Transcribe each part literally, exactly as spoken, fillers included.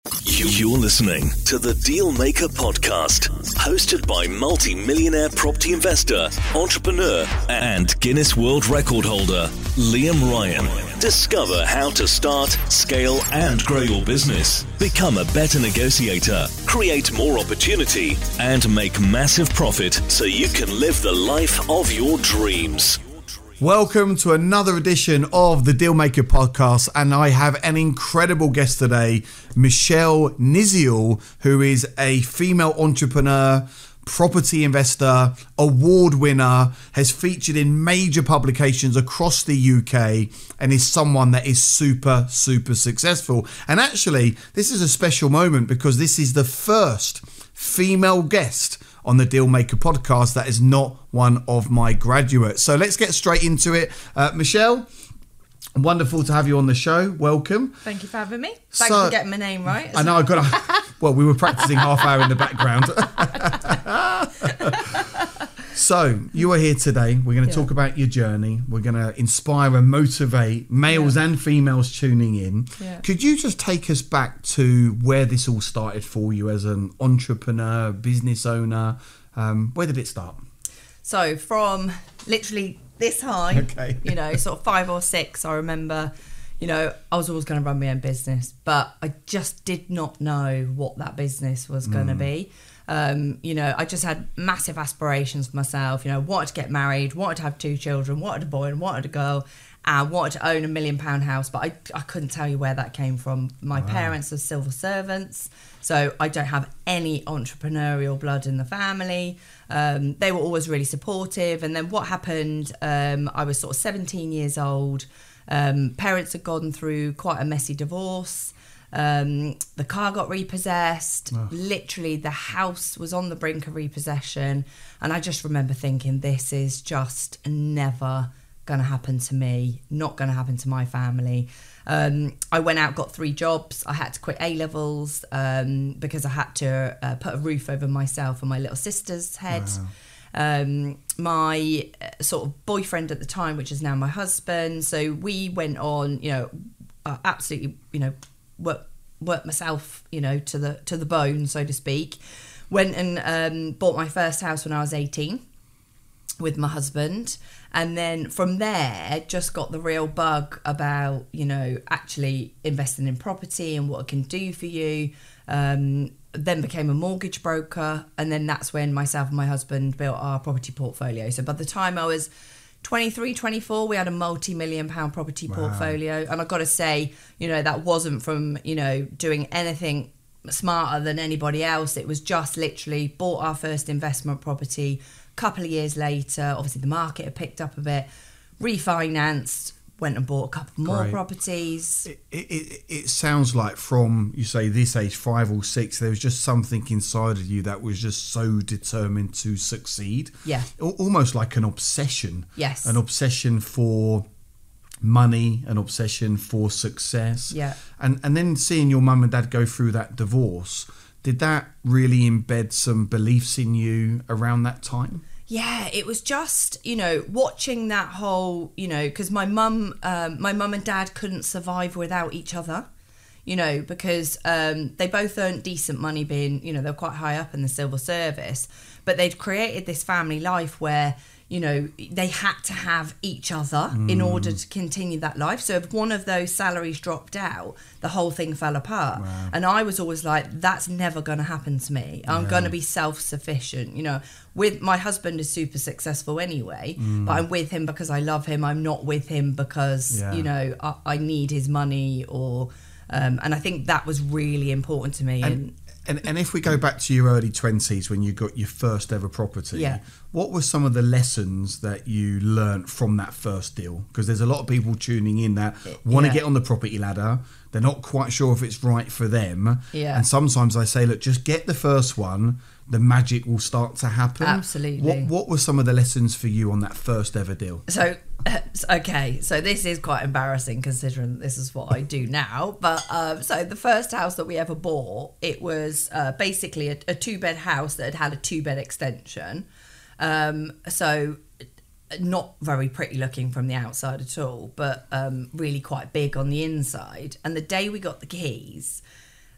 You're listening to the Dealmaker Podcast, hosted by multi-millionaire property investor, entrepreneur, and Guinness World Record holder, Liam Ryan. Discover how to start, scale, and grow your business. Become a better negotiator, create more opportunity, and make massive profit so you can live the life of your dreams. Welcome to another edition of the Dealmaker Podcast, and I have an incredible guest today, Michelle Niziol, who is a female entrepreneur, property investor, award winner, has featured in major publications across the U K, and is someone that is super, super successful. And actually, this is a special moment because this is the first female guest on the Dealmaker Podcast that is not one of my graduates. So let's get straight into it. Uh, Michelle, wonderful to have you on the show. Welcome. Thank you for having me. Thanks so, for getting my name right. I know, I got a, well, we were practicing half hour in the background. So you are here today. We're going to yeah. talk about your journey. We're going to inspire and motivate males yeah. and females tuning in. Yeah. Could you just take us back to where this all started for you as an entrepreneur, business owner? Um, where did it start? So from literally this high, okay. you know, sort of five or six, I remember, you know, I was always going to run my own business, but I just did not know what that business was going to mm. be. Um, you know, I just had massive aspirations for myself. You know, wanted to get married, wanted to have two children, wanted a boy and wanted a girl, and wanted to own a million pound house. But I, I couldn't tell you where that came from. My wow. parents are civil servants, so I don't have any entrepreneurial blood in the family. Um, they were always really supportive. And then what happened, um, I was sort of seventeen years old. Um, parents had gone through quite a messy divorce. Um, the car got repossessed. Oh. Literally, the house was on the brink of repossession. And I just remember thinking, this is just never going to happen to me, not going to happen to my family. Um, I went out, got three jobs. I had to quit A-levels um, because I had to uh, put a roof over myself and my little sister's head. Wow. Um, my uh, sort of boyfriend at the time, which is now my husband. So we went on, you know, uh, absolutely, you know, work work myself, you know, to the to the bone, so to speak. Went and um, bought my first house when I was eighteen with my husband, and then from there just got the real bug about, you know, actually investing in property and what it can do for you. Um, then became a mortgage broker, and then that's when myself and my husband built our property portfolio. So by the time I was twenty-three, twenty-four, we had a multi-million pound property wow. portfolio. And I've got to say, you know, that wasn't from, you know, doing anything smarter than anybody else. It was just literally bought our first investment property. A couple of years later, obviously the market had picked up a bit, refinanced, went and bought a couple more Great. properties. It, it, it sounds like from, you say, this age, five or six, there was just something inside of you that was just so determined to succeed. Yeah. Almost like an obsession. Yes. An obsession for money, an obsession for success. Yeah. And, and then seeing your mum and dad go through that divorce, did that really embed some beliefs in you around that time? Yeah, it was just, you know, watching that whole, you know, because my mum, um, my mum and dad couldn't survive without each other, you know, because um, they both earned decent money being, you know, they're quite high up in the civil service, but they'd created this family life where, you know, they had to have each other mm. in order to continue that life. So if one of those salaries dropped out, the whole thing fell apart. Wow. And I was always like, that's never going to happen to me. I'm yeah. going to be self-sufficient. You know, with my husband is super successful anyway, mm. but I'm with him because I love him. I'm not with him because, yeah. you know, I, I need his money or... Um, and I think that was really important to me. And, and And and if we go back to your early twenties when you got your first ever property, yeah. what were some of the lessons that you learnt from that first deal? Because there's a lot of people tuning in that want to yeah. get on the property ladder. They're not quite sure if it's right for them. Yeah. And sometimes I say, look, just get the first one. The magic will start to happen. Absolutely. What What were some of the lessons for you on that first ever deal? So, okay, so this is quite embarrassing considering this is what I do now. But um, so the first house that we ever bought, it was uh, basically a, a two-bed house that had had a two-bed extension. Um, so not very pretty looking from the outside at all, but um, really quite big on the inside. And the day we got the keys,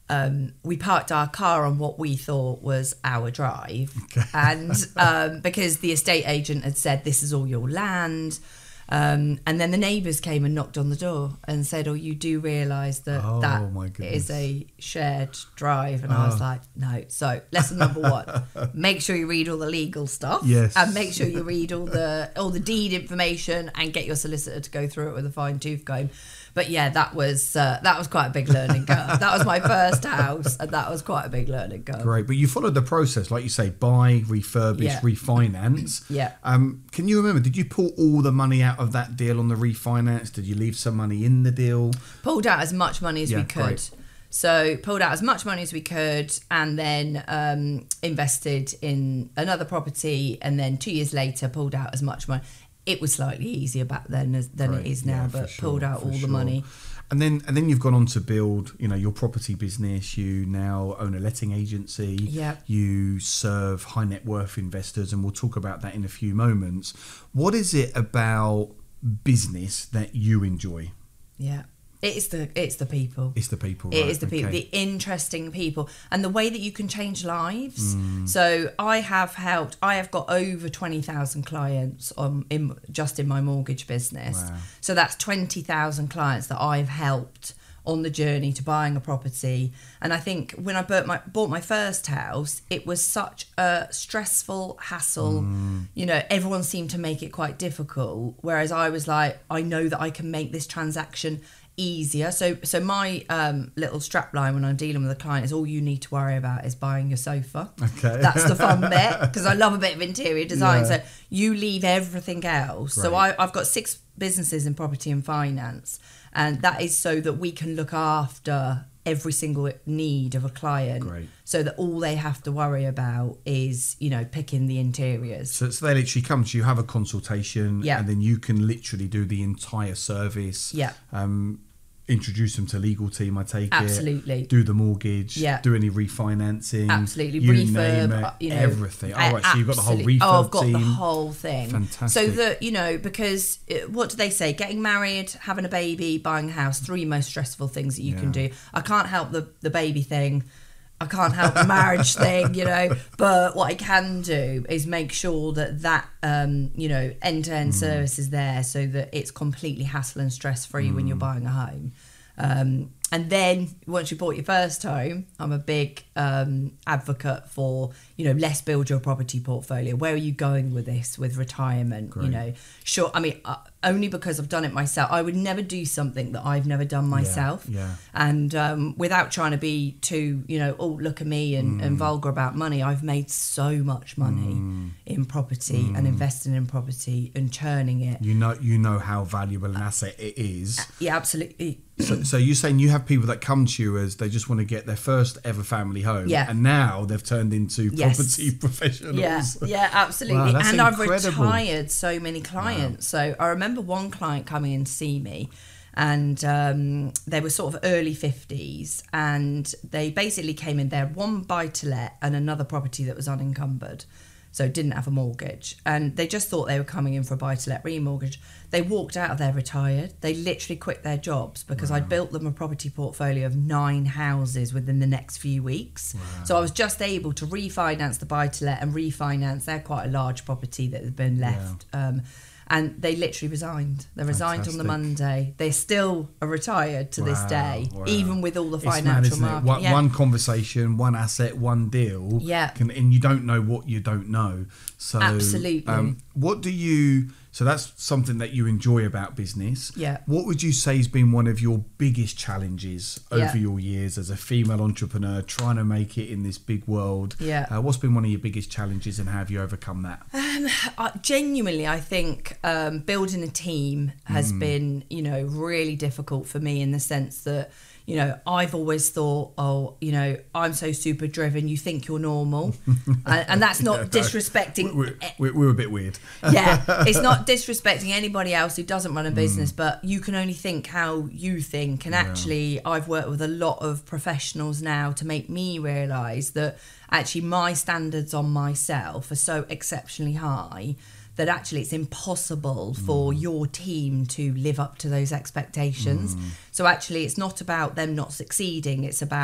um, we parked our car on what we thought was our drive. Okay. And um, because the estate agent had said, this is all your land. Um, and then the neighbours came and knocked on the door and said, oh, you do realise that oh, that is a shared drive. And oh. I was like, no. So lesson number one, make sure you read all the legal stuff. Yes. And make sure you read all the all the deed information and get your solicitor to go through it with a fine tooth comb. But yeah, that was uh, that was quite a big learning curve. That was my first house, and that was quite a big learning curve. Great, but you followed the process, like you say, buy, refurbish, yeah. refinance. Yeah. Um, can you remember? Did you pull all the money out of that deal on the refinance? Did you leave some money in the deal? Pulled out as much money as yeah, we could. Great. So pulled out as much money as we could, and then um, invested in another property, and then two years later pulled out as much money. It was slightly easier back then as, than Great. it is now, yeah, but sure, pulled out all sure. the money. And then and then you've gone on to build, you know, your property business. You now own a letting agency. Yeah. You serve high net worth investors, and we'll talk about that in a few moments. What is it about business that you enjoy? Yeah. It's the it's the people. It's the people. It right, is the people, okay. the interesting people, and the way that you can change lives. Mm. So I have helped. I have got over twenty thousand clients on in just in my mortgage business. Wow. So that's twenty thousand clients that I've helped on the journey to buying a property. And I think when I bought my bought my first house, it was such a stressful hassle. Mm. You know, everyone seemed to make it quite difficult, whereas I was like, I know that I can make this transaction easier. So so my um, little strap line when I'm dealing with a client is all you need to worry about is buying your sofa. Okay. That's the fun bit, because I love a bit of interior design. Yeah. So you leave everything else. Great. So I, I've got six businesses in property and finance, and that is so that we can look after every single need of a client. Great. So that all they have to worry about is, you know, picking the interiors. So, so they literally come to you, have a consultation, Yeah. and then you can literally do the entire service. Yeah. Um, introduce them to legal team, I take Absolutely. it. Do the mortgage. Yeah. Do any refinancing. Absolutely. You Refurb, name it, uh, you know, everything. uh, Oh, right, so you've got the whole absolutely. refurb Oh, I've got team. the whole thing. Fantastic. So that, you know, because uh, what do they say? Getting married, having a baby, buying a house, three most stressful things that you Yeah. can do. I can't help the, the baby thing. I can't help the marriage thing, you know, but what I can do is make sure that that, um, you know, end-to-end Mm. service is there so that it's completely hassle and stress-free mm. when you're buying a home. Um, and then once you bought your first home, I'm a big um, advocate for, you know, let's build your property portfolio. Where are you going with this, with retirement? Great. You know, sure. I mean, uh, only because I've done it myself. I would never do something that I've never done myself. Yeah. yeah. And um, without trying to be too, you know, oh, look at me and, mm. and vulgar about money, I've made so much money mm. in property mm. and investing in property and churning it. You know, you know how valuable an asset it is. Yeah, absolutely. So, so you're saying you have people that come to you as they just want to get their first ever family home, yeah. and now they've turned into yes. property professionals. Yeah, yeah, absolutely. Wow, that's and incredible. I've retired so many clients. Wow. So I remember one client coming in to see me, and um, they were sort of early fifties, and they basically came in there, one buy-to-let and another property that was unencumbered. So didn't have a mortgage, and they just thought they were coming in for a buy-to-let remortgage. They walked out of there retired. They literally quit their jobs because wow. I'd built them a property portfolio of nine houses within the next few weeks. Wow. So I was just able to refinance the buy-to-let and refinance their quite a large property that had been left. Yeah. Um, and they literally resigned. They resigned Fantastic. on the Monday. They still are retired to wow, this day, wow. even with all the financial mad, market. One, yeah. one conversation, one asset, one deal. Yeah. Can, and you don't know what you don't know. So, Absolutely. Um, what do you... So that's something that you enjoy about business. Yeah. What would you say has been one of your biggest challenges over yeah. your years as a female entrepreneur trying to make it in this big world? Yeah. Uh, what's been one of your biggest challenges, and how have you overcome that? Um, I, genuinely, I think um, building a team has mm. been, you know, really difficult for me in the sense that, you know, I've always thought, oh, you know, I'm so super driven, you think you're normal. and, and that's not yeah, disrespecting. We're, we're, we're a bit weird. yeah, it's not disrespecting anybody else who doesn't run a business, mm. but you can only think how you think. And yeah. actually, I've worked with a lot of professionals now to make me realise that actually my standards on myself are so exceptionally high that actually it's impossible for mm. your team to live up to those expectations. Mm. So actually it's not about them not succeeding, it's about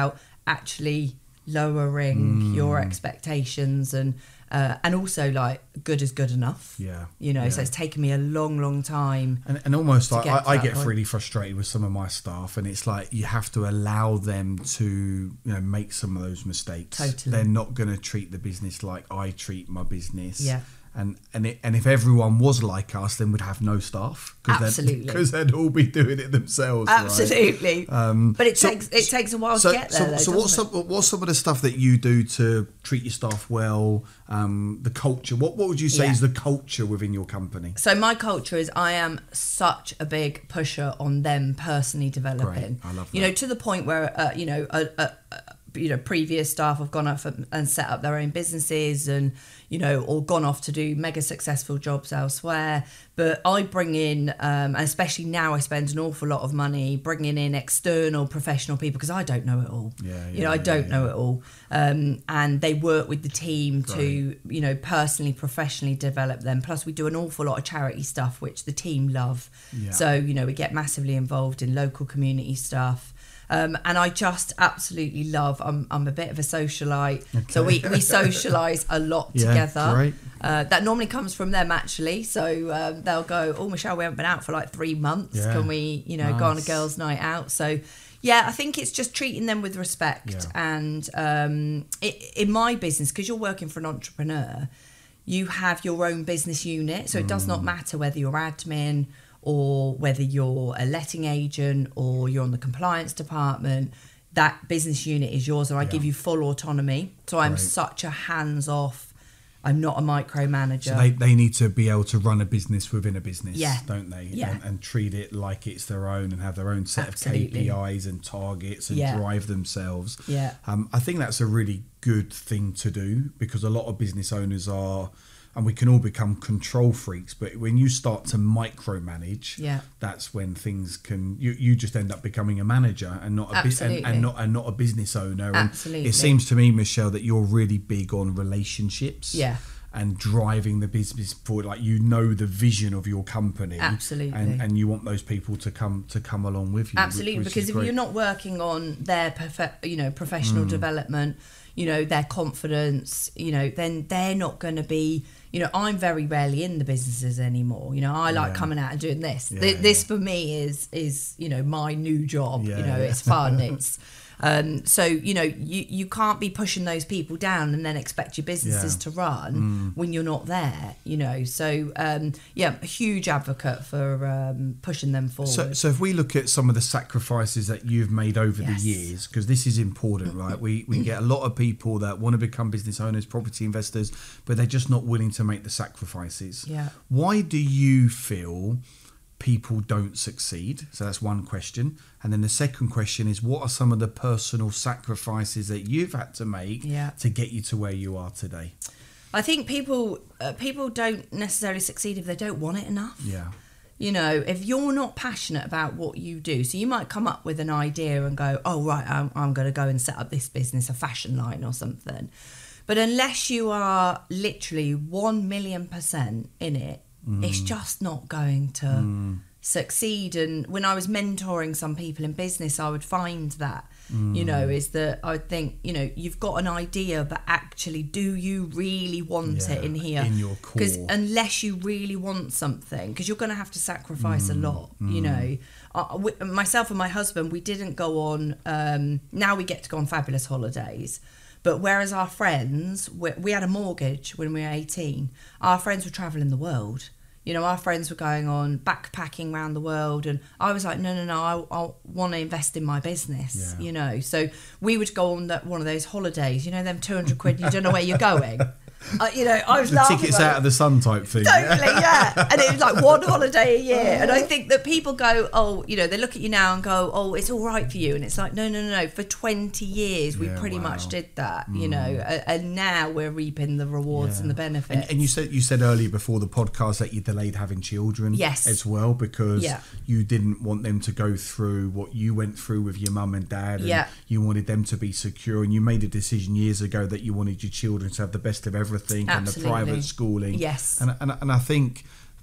actually lowering mm. your expectations and uh, and also like good is good enough. Yeah, you know. Yeah. So it's taken me a long, long time. And, and almost like get I, I get point. really frustrated with some of my staff, and it's like you have to allow them to, you know, make some of those mistakes. Totally, they're not going to treat the business like I treat my business. Yeah. And and it, and if everyone was like us, then we'd have no staff. Absolutely, because they'd, they'd all be doing it themselves. Absolutely, right? um, but it so, takes it takes a while so, to get there. So, though, so what's some, what's some of the stuff that you do to treat your staff well? Um, the culture. What what would you say yeah. is the culture within your company? So my culture is I am such a big pusher on them personally developing. Great. I love that. You know, to the point where uh, you know a, a, a you know previous staff have gone off and set up their own businesses and you know or gone off to do mega successful jobs elsewhere, but I bring in um, and especially now I spend an awful lot of money bringing in external professional people because I don't know it all. Yeah, yeah, you know I don't yeah, know yeah. it all, um, and they work with the team Great. to you know personally professionally develop them. Plus we do an awful lot of charity stuff which the team love. Yeah. So you know we get massively involved in local community stuff. Um, and I just absolutely love, I'm, I'm a bit of a socialite, okay. so we, we socialise a lot yeah, together. Great. Uh, that normally comes from them actually, so um, they'll go, oh Michelle, we haven't been out for like three months, yeah. can we you know nice. go on a girls' night out? So yeah, I think it's just treating them with respect. Yeah. And um, it, in my business, because you're working for an entrepreneur, you have your own business unit, so it does not matter whether you're admin or whether you're a letting agent or you're on the compliance department, that business unit is yours and I yeah. give you full autonomy. So I'm Right. such a hands-off, I'm not a micromanager. So they, they need to be able to run a business within a business, Yeah. don't they? Yeah. And, and treat it like it's their own and have their own set Absolutely. of K P Is and targets and Yeah. drive themselves. Yeah. Um, I think that's a really good thing to do because a lot of business owners are, and we can all become control freaks, but when you start to micromanage, Yeah. that's when things can, you, you just end up becoming a manager and not a bus- and, Absolutely. and not and not a business owner. And Absolutely. it seems to me, Michelle, that you're really big on relationships. Yeah. And driving the business forward, like you know the vision of your company, Absolutely. and, and you want those people to come to come along with you. Absolutely, which is because if great. you're not working on their prof- you know professional Mm. development, you know their confidence, you know then they're not going to be. You know, I'm very rarely in the businesses anymore. You know, I like Yeah. coming out and doing this. Yeah, Th- this yeah. for me is is you know my new job. Yeah, you know, yeah. it's fun. It's um, so you know you you can't be pushing those people down and then expect your businesses Yeah. to run Mm. when you're not there. You know, so um, yeah, a huge advocate for um, pushing them forward. So, so if we look at some of the sacrifices that you've made over Yes. the years, because this is important, right? We we get a lot of people that want to become business owners, property investors, but they're just not willing to make the sacrifices. Yeah. Why do you feel people don't succeed? So that's one question. And then the second question is, what are some of the personal sacrifices that you've had to make Yeah. to get you to where you are today? I think people uh, people don't necessarily succeed if they don't want it enough. Yeah. You know, if you're not passionate about what you do, so you might come up with an idea and go, oh, right, I'm, I'm going to go and set up this business, a fashion line or something. But unless you are literally one million percent in it, mm. it's just not going to mm. succeed. And when I was mentoring some people in business, I would find that, mm. you know, is that I would think, you know, you've got an idea, but actually, do you really want Yeah, it in here? in your core. Because unless you really want something, because you're going to have to sacrifice Mm, a lot, mm. you know. Uh, we, myself and my husband, we didn't go on, um, now we get to go on fabulous holidays. But whereas our friends, we, we had a mortgage when we were eighteen, our friends were travelling the world. You know, our friends were going on backpacking around the world. And I was like, no, no, no, I, I want to invest in my business, Yeah. you know. So we would go on that one of those holidays, you know, them two hundred quid, you don't know where you're going. Uh, you know, I was The laughing tickets about out it. of the sun type thing. Totally, yeah. And it was like one holiday a year. And I think that people go, oh, you know, they look at you now and go, oh, it's all right for you. And it's like, no, no, no, no. For twenty years, we Yeah, pretty wow. much did that, you know, a- and now we're reaping the rewards Yeah. and the benefits. And, and you said you said earlier before the podcast that you delayed having children Yes. as well because Yeah. you didn't want them to go through what you went through with your mum and dad, and Yeah. you wanted them to be secure, and you made a decision years ago that you wanted your children to have the best of everything and the Absolutely. private schooling. Yes. And, and, and I think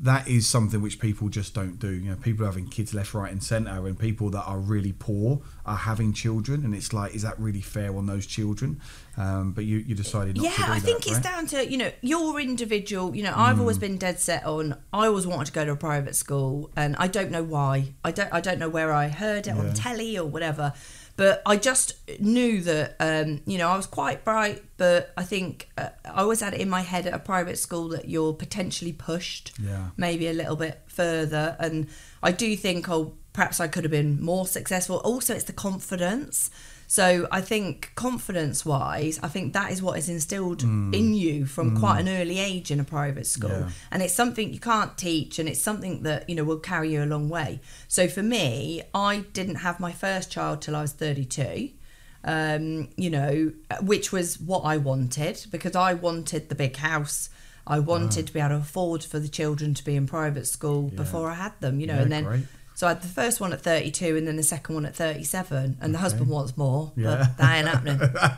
that is something which people just don't do. You know, people are having kids left, right, and centre, and people that are really poor are having children, and it's like, is that really fair on those children? Um, but you, you decided not yeah, to do that. I think right? it's down to, you know, your individual. You know, I've Mm. always been dead set on. I always wanted to go to a private school, and I don't know why. I don't. I don't know where I heard it Yeah. on telly or whatever. But I just knew that, um, you know, I was quite bright, but I think uh, I always had it in my head at a private school that you're potentially pushed Yeah. maybe a little bit further. And I do think, oh, perhaps I could have been more successful. Also, it's the confidence. So I think confidence-wise, I think that is what is instilled mm. in you from mm. quite an early age in a private school. Yeah. And it's something you can't teach, and it's something that, you know, will carry you a long way. So for me, I didn't have my first child till I was thirty-two, um, you know, which was what I wanted, because I wanted the big house. I wanted wow. to be able to afford for the children to be in private school yeah. before I had them, you know, yeah, and then... Great. So I had the first one at thirty-two and then the second one at thirty-seven, and the okay. husband wants more, yeah. but that ain't happening.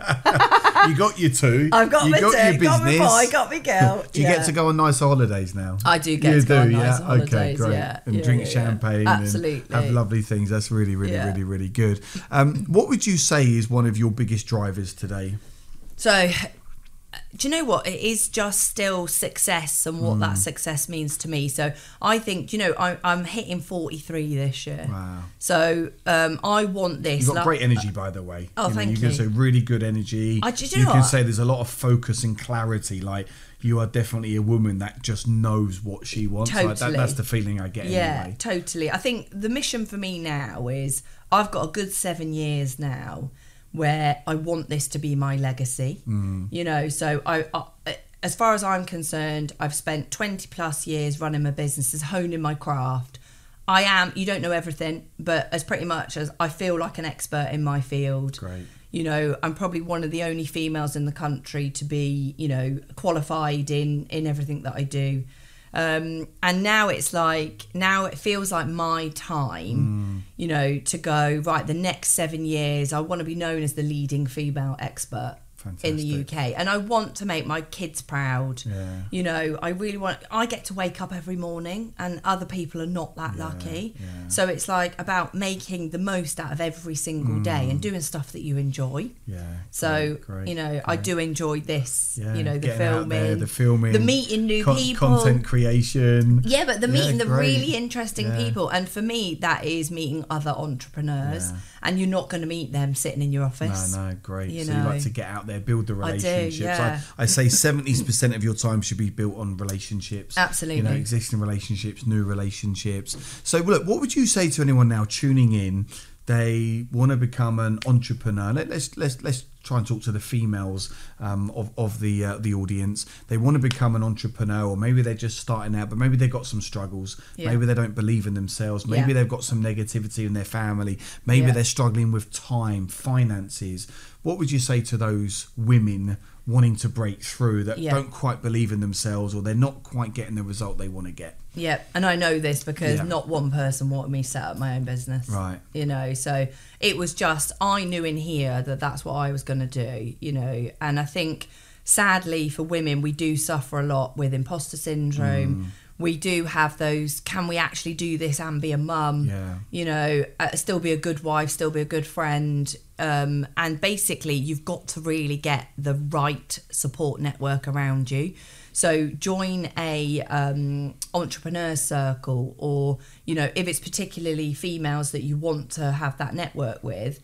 You got your two. I've got you my got two, your got my business. boy, got my girl. Do you yeah. get to go on nice holidays now? I do get you to go do, on nice yeah? holidays, Okay, great. yeah. And yeah, drink yeah, champagne yeah. Absolutely. and have lovely things. That's really, really, Yeah. really, really good. Um, what would you say is one of your biggest drivers today? So, do you know what? It is just still success and what mm. that success means to me. So I think, you know, I, I'm hitting forty-three this year. Wow. So um, I want this. You've got like, great energy, by the way. Oh, you know, thank you. you. can say really good energy. I, do you you know can what? say there's a lot of focus and clarity. Like, you are definitely a woman that just knows what she wants. Totally. Like, that, that's the feeling I get yeah, anyway. totally. I think the mission for me now is I've got a good seven years now where I want this to be my legacy. Mm. You know, so I, I, as far as I'm concerned, I've spent twenty plus years running my businesses, honing my craft. I am, you don't know everything, but as pretty much as I feel like an expert in my field. Great. You know, I'm probably one of the only females in the country to be, you know, qualified in, in everything that I do. Um, and now it's like, now it feels like my time, mm. you know, to go, right, the next seven years, I want to be known as the leading female expert. Fantastic. In the U K, and I want to make my kids proud. Yeah. You know, I really want. I get to wake up every morning, and other people are not that yeah, lucky. Yeah. So it's like about making the most out of every single mm. day and doing stuff that you enjoy. Yeah. So great, great, you know, great. I do enjoy this. Yeah. You know, the Getting filming, out there, the filming, the meeting new con- people, content creation. Yeah, but the yeah, meeting the great. really interesting yeah. people, and for me, that is meeting other entrepreneurs. Yeah. And you're not going to meet them sitting in your office. No, no, great. You so know. you like to get out there, build the relationships. I do, yeah. I, I say seventy percent of your time should be built on relationships. Absolutely. You know, existing relationships, new relationships. So look, what would you say to anyone now tuning in? They want to become an entrepreneur. Let, let's let's let's try and talk to the females um, of of the uh, the audience. They want to become an entrepreneur, or maybe they're just starting out, but maybe they've got some struggles. Yeah. Maybe they don't believe in themselves. Maybe yeah. they've got some negativity in their family. Maybe yeah. they're struggling with time, finances. What would you say to those women wanting to break through that yeah. don't quite believe in themselves, or they're not quite getting the result they want to get? Yeah, and I know this because yeah. not one person wanted me to set up my own business. Right. You know, so it was just, I knew in here that that's what I was going to do, you know, and I think sadly for women, we do suffer a lot with imposter syndrome. Mm. We do have those, can we actually do this and be a mum? Yeah. You know, uh, still be a good wife, still be a good friend. Um, and basically, you've got to really get the right support network around you. So join a um, entrepreneur circle, or, you know, if it's particularly females that you want to have that network with,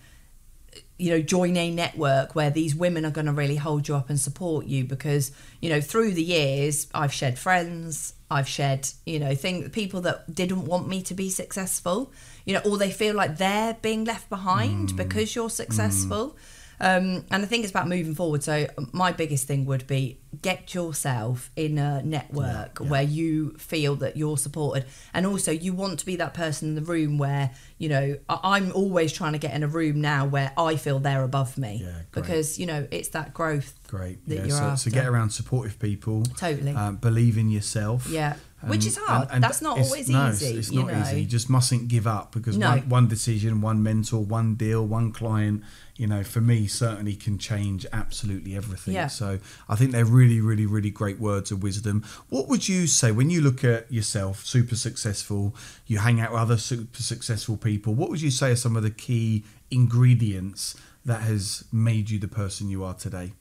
you know, join a network where these women are going to really hold you up and support you, because, you know, through the years, I've shed friends, I've shed, you know, thing, people that didn't want me to be successful, you know, or they feel like they're being left behind mm. because you're successful. Mm. Um, and I think it's about moving forward. So my biggest thing would be get yourself in a network yeah, yeah. where you feel that you're supported. And also you want to be that person in the room where, you know, I'm always trying to get in a room now where I feel they're above me. Yeah, because, you know, it's that growth. Great. That yeah. you're so, after. so get around supportive people. Totally. Um, believe in yourself. Yeah. Which is hard. That's not always no, easy. It's, it's you not know. easy. You just mustn't give up because No. one, one decision, one mentor, one deal, one client, you know, for me certainly can change absolutely everything. Yeah. So I think they're really, really, really great words of wisdom. What would you say when you look at yourself, super successful, you hang out with other super successful people, what would you say are some of the key ingredients that has made you the person you are today?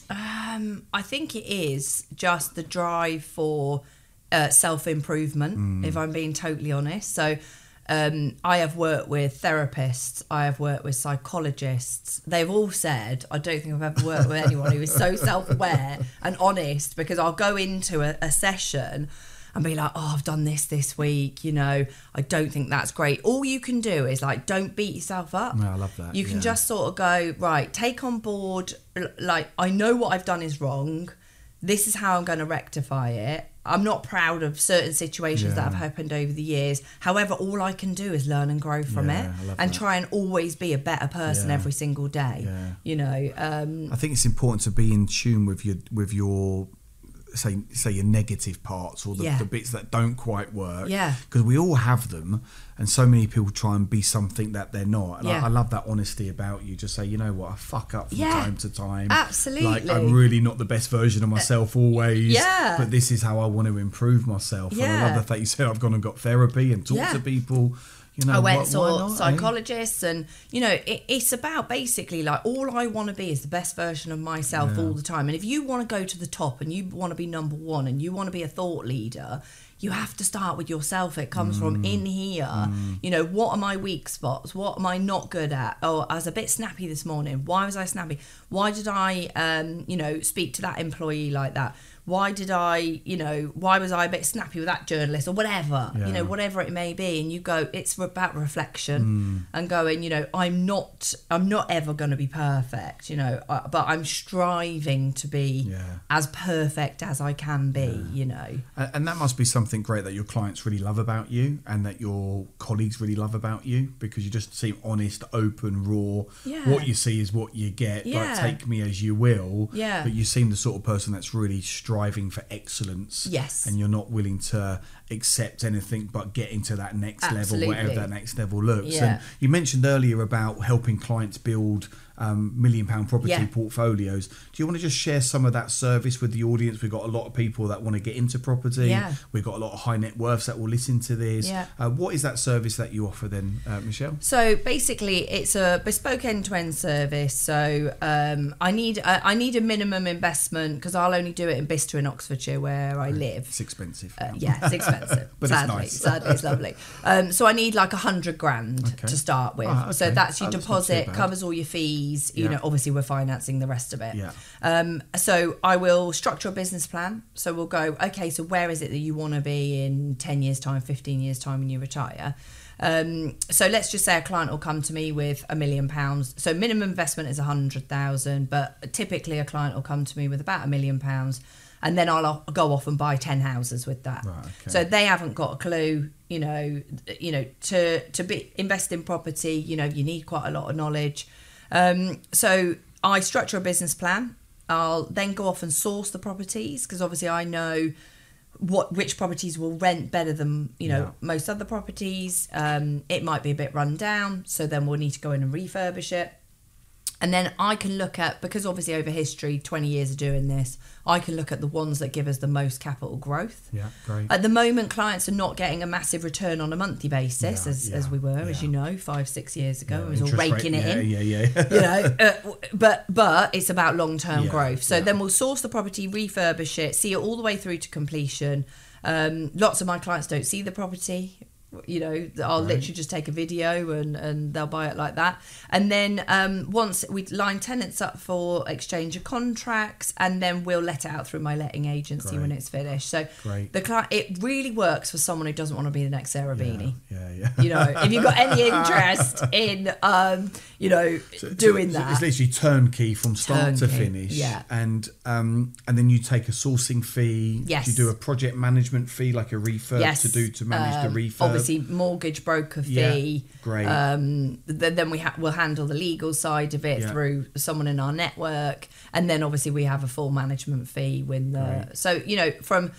Um, I think it is just the drive for uh, self-improvement, mm. if I'm being totally honest. So um, I have worked with therapists, I have worked with psychologists. They've all said, I don't think I've ever worked with anyone who is so self-aware and honest, because I'll go into a, a session and be like, oh, I've done this this week, you know, I don't think that's great. All you can do is like, don't beat yourself up. No, I love that. You can yeah. just sort of go, right, take on board, like, I know what I've done is wrong. This is how I'm going to rectify it. I'm not proud of certain situations Yeah. that have happened over the years. However, all I can do is learn and grow from Yeah, it I love and that. try and always be a better person Yeah. every single day. Yeah. You know, um, I think it's important to be in tune with your with your say say your negative parts or the, Yeah. the bits that don't quite work. Yeah. Because we all have them, and so many people try and be something that they're not. And Yeah. I, I love that honesty about you. Just say, you know what, I fuck up from Yeah. time to time. Absolutely. Like I'm really not the best version of myself always. Yeah. But this is how I want to improve myself. And I Yeah. love the fact you said I've gone and got therapy and talked Yeah. to people. You know, I went why- and saw why not, eh? psychologists, and you know, it, it's about basically like all I want to be is the best version of myself Yeah. all the time. And if you want to go to the top and you want to be number one and you want to be a thought leader, you have to start with yourself. It comes Mm. from in here. You know, what are my weak spots? What am I not good at? Oh, I was a bit snappy this morning. Why was I snappy? Why did I, um, you know, speak to that employee like that? Why did I, you know, why was I a bit snappy with that journalist or whatever, Yeah. you know, whatever it may be. And you go, it's about reflection and going, you know, I'm not, I'm not ever going to be perfect, you know, uh, but I'm striving to be Yeah. as perfect as I can be, you know. And and that must be something great that your clients really love about you and that your colleagues really love about you, because you just seem honest, open, raw. Yeah. What you see is what you get. Yeah. Like, take me as you will. Yeah. But you seem the sort of person that's really striving for excellence. Yes. And you're not willing to accept anything but getting to that next Absolutely. level, whatever that next level looks. Yeah. And you mentioned earlier about helping clients build um, million pound property Yeah. portfolios. Do you want to just share some of that service with the audience? We've got a lot of people that want to get into property. Yeah. We've got a lot of high net worths that will listen to this. Yeah. Uh, what is that service that you offer then, uh, Michelle? So basically, it's a bespoke end-to-end service. So um, I need uh, I need a minimum investment because I'll only do it in Bicester in Oxfordshire where I live. It's expensive. Uh, yeah, it's expensive. But it's sadly, nice. sadly, it's lovely. Um, so I need like a hundred grand Okay. to start with. Ah, So okay. that's your Oh, that's not too deposit, bad. covers all your fees. You Yeah. know, obviously we're financing the rest of it. Yeah. Um, so I will structure a business plan. So we'll go, okay, so where is it that you want to be in ten years time, fifteen years time when you retire? Um, so let's just say a client will come to me with a million pounds. So minimum investment is a hundred thousand, but typically a client will come to me with about a million pounds. And then I'll go off and buy ten houses with that. Right, okay. So they haven't got a clue, you know, you know, to to be invest in property, you know, you need quite a lot of knowledge. Um, so I structure a business plan. I'll then go off and source the properties because obviously I know what which properties will rent better than, you know, Yeah. most other properties. Um, it might be a bit run down, so then we'll need to go in and refurbish it. And then I can look at, because obviously over history, twenty years of doing this, I can look at the ones that give us the most capital growth. Yeah, great. At the moment, clients are not getting a massive return on a monthly basis, Yeah, as, yeah, as we were, as yeah. you know, five, six years ago. Yeah, it was all interest raking rate, it in. yeah, Yeah, yeah, You know, uh, w- but but it's about long-term Yeah, growth. So yeah. then we'll source the property, refurbish it, see it all the way through to completion. Um, lots of my clients don't see the property. You know, I'll Right. literally just take a video and, and they'll buy it like that. And then um, once we line tenants up for exchange of contracts, and then we'll let it out through my letting agency Great. when it's finished. So Great. the client, it really works for someone who doesn't want to be the next Sarah Beanie. Yeah, yeah. You know, if you've got any interest in, um, you know, doing so that. It's literally turnkey from start to Turnkey, finish. yeah. And um, and then you take a sourcing fee. Yes. Do you do a project management fee, like a refurb Yes. to do to manage Um, the refurb? Obviously, mortgage broker Yeah, fee. great. Um, th- then we ha- will handle the legal side of it Yeah. through someone in our network, and then obviously we have a full management fee with the. Great. So you know, from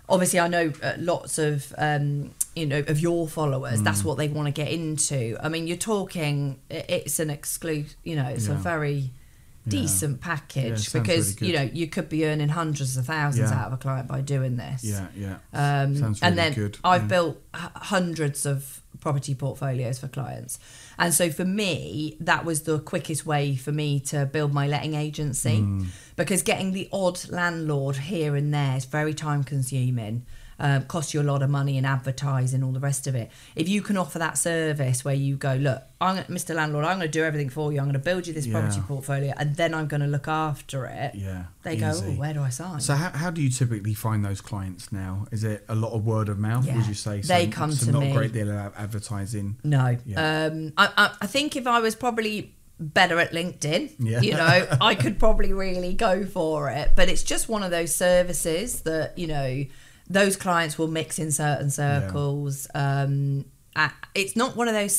obviously I know uh, lots of um, you know of your followers. Mm. That's what they want to get into. I mean, you're talking. It's an exclusive. You know, it's yeah. a very decent yeah. package yeah, because really you know you could be earning hundreds of thousands yeah. out of a client by doing this. Yeah, yeah. Um, sounds really and then good. I've yeah. built h- hundreds of property portfolios for clients, and so for me that was the quickest way for me to build my letting agency mm. because getting the odd landlord here and there is very time consuming. Um, costs you a lot of money in advertising, all the rest of it. If you can offer that service where you go, look, I'm, Mister Landlord, I'm going to do everything for you. I'm going to build you this yeah. property portfolio, and then I'm going to look after it. Yeah, they go, oh, where do I sign? So how, how do you typically find those clients now? Is it a lot of word of mouth? Yeah. Would you say so, they come so to not me. a great deal of advertising? No, yeah. um, I, I, I think if I was probably better at LinkedIn, yeah. you know, I could probably really go for it. But it's just one of those services that, you know, those clients will mix in certain circles. Yeah. Um, it's not one of those.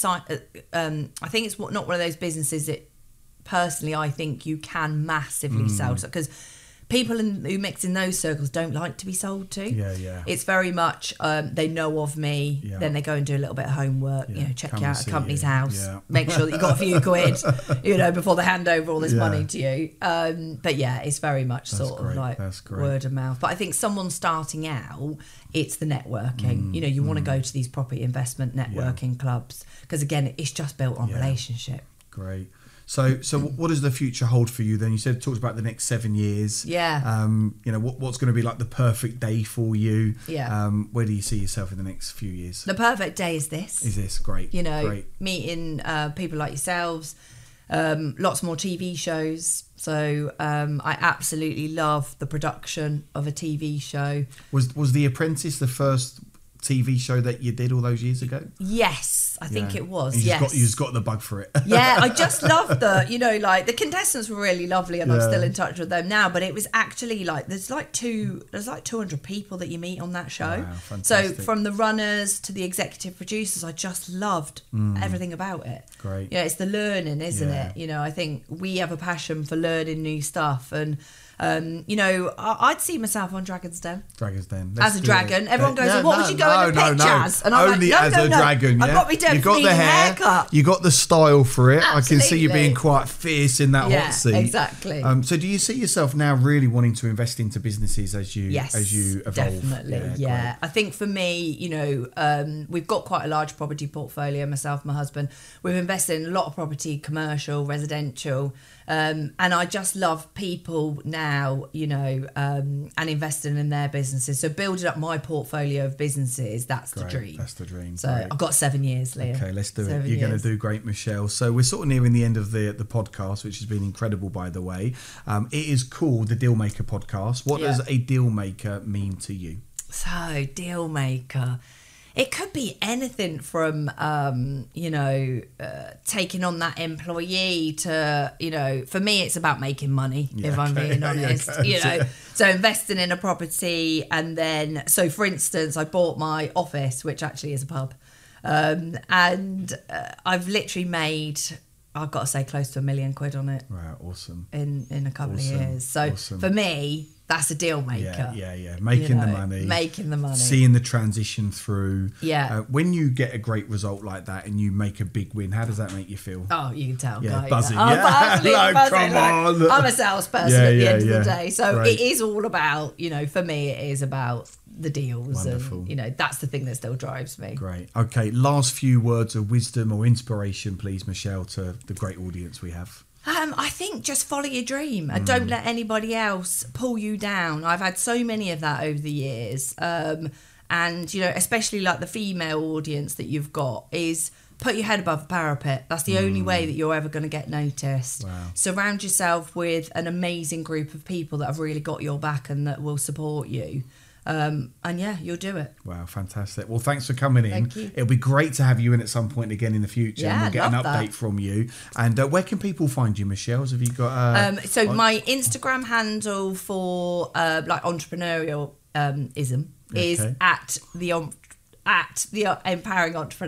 Um, I think it's not one of those businesses that, personally, I think you can massively mm. sell to, because people in, who mix in those circles don't like to be sold to. Yeah, yeah. It's very much um, they know of me, yeah. then they go and do a little bit of homework. Yeah. You know, check Come you out a company's you. house, yeah. make sure that you got a few quid, you know, before they hand over all this yeah. money to you. Um, but yeah, it's very much That's sort great. of like word of mouth. But I think someone starting out, it's the networking. Mm, you know, you mm. want to go to these property investment networking yeah. clubs because again, it's just built on yeah. relationship. Great. So, so what does the future hold for you then? You said talked about the next seven years. Yeah. Um, you know, what, what's going to be like the perfect day for you? Yeah. Um, where do you see yourself in the next few years? The perfect day is this. Is this great? You know, great. meeting uh, people like yourselves, um, lots more T V shows. So um, I absolutely love the production of a T V show. Was was The Apprentice the first T V show that you did all those years ago? Yes, I think yeah. it was. And you yes, just got, you just got the bug for it. Yeah, I just loved the, you know, like the contestants were really lovely, and yeah. I'm still in touch with them now. But it was actually like there's like two, there's like two hundred people that you meet on that show. Wow, fantastic. So from the runners to the executive producers, I just loved mm. everything about it. Great. Yeah, it's the learning, isn't yeah. it? You know, I think we have a passion for learning new stuff and. Um, you know, I'd see myself on Dragon's Den. Dragon's Den. Let's as a dragon. It. Everyone goes, yeah, well, what no, would you go no, in the no, picture no. as? And I'm Only like, no, as no, a no. dragon, yeah? I've got to be You got the hair. Haircut. You got the style for it. Absolutely. I can see you being quite fierce in that yeah, hot seat. exactly. Um, so do you see yourself now really wanting to invest into businesses as you yes, as you evolve? Definitely, yeah. yeah. I think for me, you know, um, we've got quite a large property portfolio, myself, my husband. We've invested in a lot of property, commercial, residential. Um, and I just love people now, you know, um, and investing in their businesses. So building up my portfolio of businesses, that's Great, the dream. That's the dream. So Great. I've got seven years, Liam. Okay, let's do seven it. You're years. going to do great, Michelle. So we're sort of nearing the end of the the podcast, which has been incredible, by the way. Um, it is called the Deal Maker Podcast. What yeah. does a deal maker mean to you? So, deal maker. It could be anything from, um, you know, uh, taking on that employee to, you know, for me, it's about making money, yeah, if I'm okay. being honest, yeah, okay. you know. So investing in a property and then, so for instance, I bought my office, which actually is a pub. Um, and uh, I've literally made, I've got to say, close to a million quid on it. Wow, awesome. In, in a couple awesome. of years. So awesome. for me, that's a deal maker. Yeah, yeah, yeah. Making you know, the money. Making the money. Seeing the transition through. Yeah. Uh, when you get a great result like that and you make a big win, how does that make you feel? Oh, you can tell. Yeah, guys. buzzing. Oh, yeah, buzzing, like, buzzing, come like, on. I'm a salesperson yeah, at the yeah, end yeah. of the day. So Great. it is all about, you know, for me, it is about the deals. Wonderful. And, you know, that's the thing that still drives me. Great. Okay, last few words of wisdom or inspiration, please, Michelle, to the great audience we have. Um, I think just follow your dream and mm. don't let anybody else pull you down. I've had so many of that over the years. Um, and, you know, especially like the female audience that you've got is put your head above the parapet. That's the mm. only way that you're ever going to get noticed. Wow. Surround yourself with an amazing group of people that have really got your back and that will support you. Um, and yeah, you'll do it. Wow, fantastic. Well, thanks for coming in. Thank you. It'll be great to have you in at some point again in the future. Yeah, and we'll get an love update that. from you. And uh, where can people find you, Michelle? Have you got uh, um, so on- my Instagram handle for uh, like entrepreneurial um, ism Okay. is at the um, at the uh, empowering entrepreneur.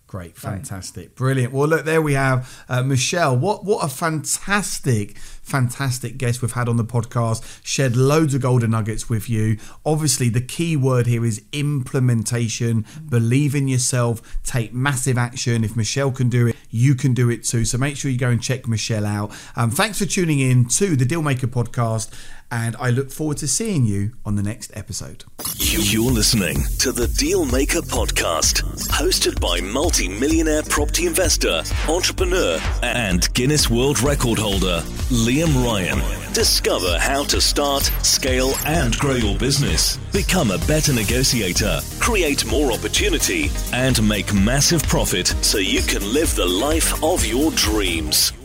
Great, fantastic, brilliant. Well, look, there we have uh, Michelle. What what a fantastic, fantastic guest we've had on the podcast. Shared loads of golden nuggets with you. Obviously, the key word here is implementation. Believe in yourself. Take massive action. If Michelle can do it, you can do it too. So make sure you go and check Michelle out. Um, thanks for tuning in to the Dealmaker podcast. And I look forward to seeing you on the next episode. You're listening to the Dealmaker podcast, hosted by multi-millionaire property investor, entrepreneur, and Guinness World Record holder, Liam Ryan. Discover how to start, scale, and grow your business. Become a better negotiator, create more opportunity, and make massive profit so you can live the life of your dreams.